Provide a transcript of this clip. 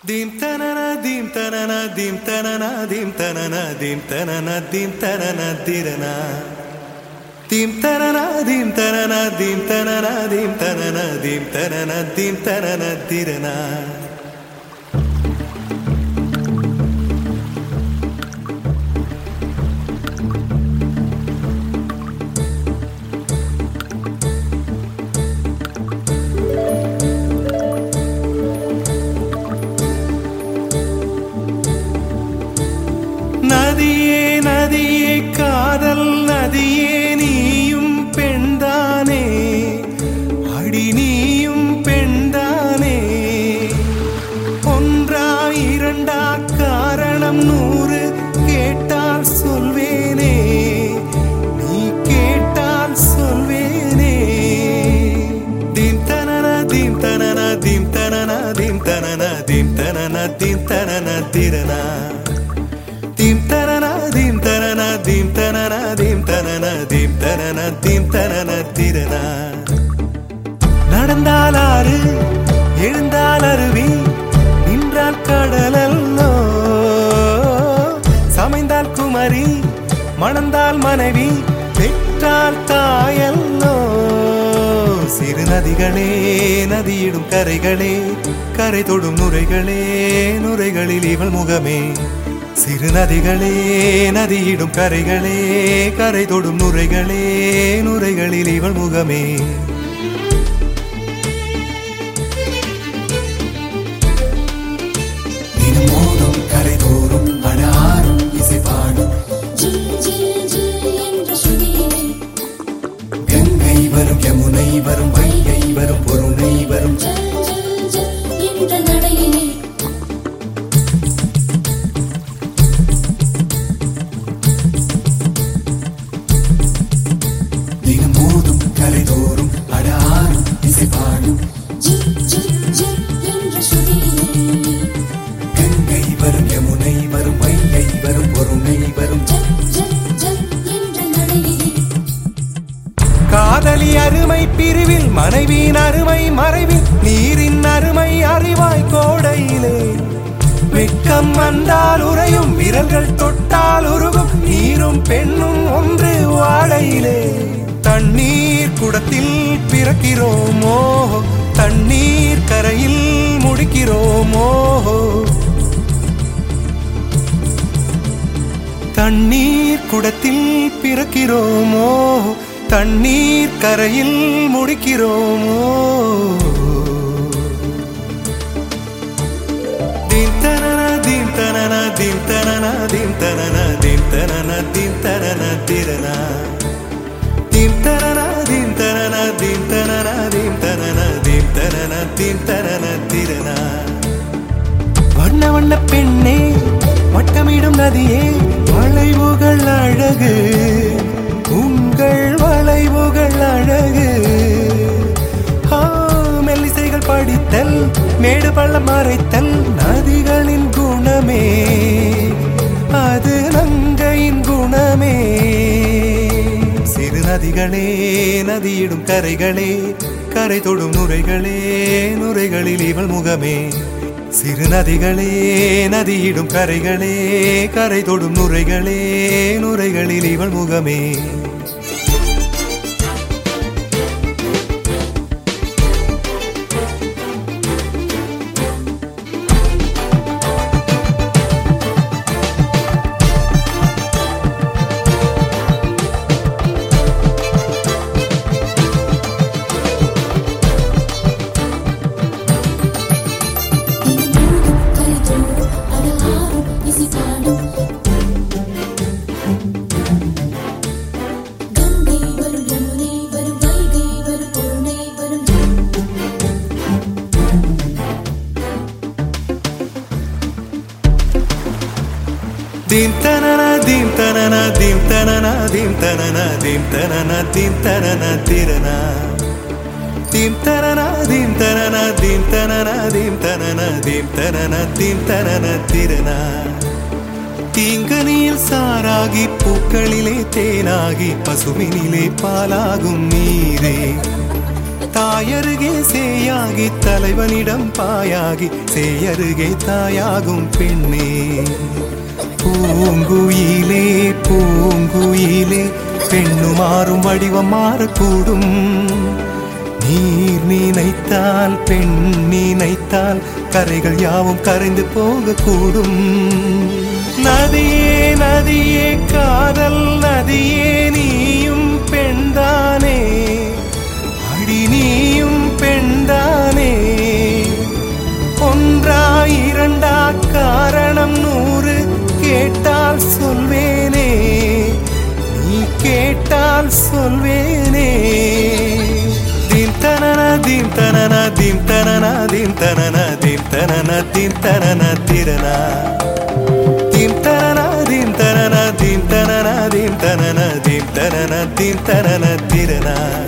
Dim tanana dim tanana dim tanana dim tanana dim tanana dim tanana dirana dim tanana dim tanana dim tanana dim tanana dim tanana dim tanana dirana நதியே நதியே காதல் நதியே நீயும் பெண்தானே அடி நீயும் பெண்தானே ஒன்றா இரண்டா காரணம் 100 கேட்டால் சொல்வேனே நீ கேட்டால் சொல்வேனே தீம் தனன தீம் தனன தீம் தனன தீம் தனன தீம் தனன தீம் தனன திரனா Dim tanana dim tanana dim tanana dim tanana dim tanana dim tanana tirana நடந்தால் ஆறு எழுந்தால் அருவி நின்றால் கடலல்லோ சமைந்தால் குமரி மணந்தால் மனைவி பெற்றால் தாயல்லோ சிறு நதிகளே நதியிடும் கரைகளே கரை தொடும் நுரைகளே நுரைகளில் இவள் முகமே சிறு நதிகளே நதியிடும் கரைகளே கரை தொடும் நுரைகளே நுரைகளில் இவள் முகமே தினம் மோதும் கரை தோறும் அடாரும் இசை பாடும் கங்கை வரும் யமுனை வரும் வைகை வரும் பொருணை வரும் கரைதோறும் அடாரும் இசை பாடும் கங்கை வரும் யமுனை வரும் வைகை வரும் பொருணை வரும் காதலி அருமை பிரிவில் மனைவியின் அருமை மறைவில் நீரின் அருமை அறிவாய் கோடையிலே வெட்கம் வந்தால் உறையும் விரல்கள் தொட்டால் உருகும் நீரும் பெண்ணும் ஒன்று வாடையிலே தண்ணீர் குடத்தில் பிறக்கிறோமோ தண்ணீர் கரையில் முடிக்கிறோமோ தண்ணீர் குடத்தில் பிறக்கிறோமோ தண்ணீர் கரையில் முடிக்கிறோமோ தீம் தனன தீம் தனன தீம் தனன தீம் தனன தீம் தனன தீம் தனன திரனா Dim tanana dim tanana dim tanana dim tanana dim tanana dim tanana tirana வண்ண வண்ண பெண்ணே வட்டமிடும் நதியே வளைவுகள் அழகு உங்கள் வளைவுகள் அழகு மெல்லிசைகள் படித்தல் மேடு பள்ளம் மறைத்தல் நதிகளின் குணமே அது நங்கையின் குணமே சிறு நதிகளே நதியிடும் கரைகளே கரை தொடும் நுரைகளே நுரைகளில் இவள் முகமே சிறு நதிகளே நதியிடும் கரைகளே கரை தொடும் நுரைகளே நுரைகளில் இவள் முகமே Dim tanana dim tanana dim tanana dim tanana dim tanana dim tanana tirana dim tanana dim tanana dim tanana dim tanana dim tanana dim tanana tirana தீங்கனியில் சாராகி பூக்களிலே தேனாகி பசுவினிலே பாலாகும் நீரே தாயருகே சேயாகி தலைவனிடம் பாயாகி சேயருகே தாயாகும் பெண்ணே. பூங்குயிலே பூங்குயிலே பெண்ணு மாறும் வடிவம் மாறக்கூடும். நீர் நினைத்தால் பெண் நினைத்தால் கரைகள் யாவும் கரைந்து போகக்கூடும். நதியே நதியே காதல் நதியே நீயும் பெண்தானே, அடி நீயும் பெண்தானே. ஒன்றா இரண்டா காரணம் 100 கேட்டால் சொல்வேனே, நீ கேட்டால் சொல்வேனே. தீம் தனன தீம் தனன தீம் தனன தீம் தனன தீம் தனன தீம் தனன திரனா. தீம் தனன தீம் தனன தீம் தனன தீம் தனன தீம் தனன தீம் தனன திரனா.